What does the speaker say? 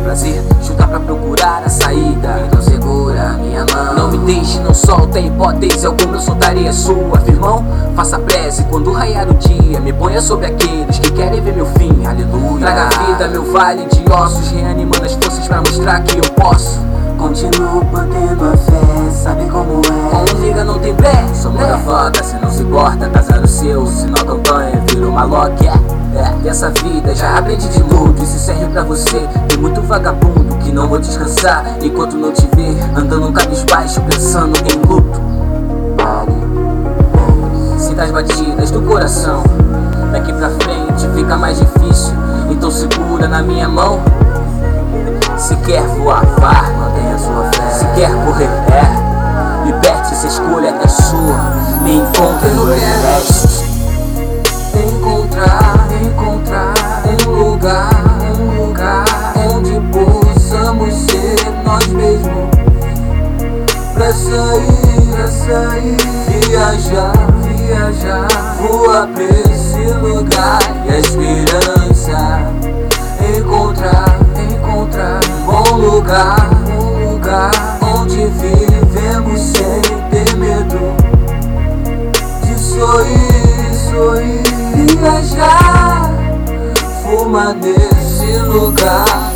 prazer, juntar pra procurar a saída. Então segura minha mão, não me deixe, não solta hipótese alguma, eu soltarei a sua. Firmão, faça prece quando raiar o dia, me ponha sobre aqueles que querem ver meu fim, aleluia. Traga a vida, meu vale de ossos, reanimando as forças pra mostrar que eu posso. Continuo mantendo a fé, sabe como é? Com um nigga não tem pré, sou muda foda, se não se importa, casar o seu, se não campanha, vira uma lock, dessa vida já aprendi de tudo, isso serve pra você. Tem muito vagabundo que não vou descansar enquanto não te ver, andando cabisbaixo, pensando em luto. Sinta as batidas do coração, daqui pra frente fica mais difícil, então segura na minha mão. Se quer voar, vá, mantenha sua fé. Se quer correr, liberte essa escolha, é sua. Me encontre no Everest. Encontrar um lugar onde possamos ser nós mesmos. Pra sair, viajar, voar pra esse lugar e a esperança. Encontrar um bom lugar onde vivemos sem ter medo de sorrir, viajar, fumar nesse lugar.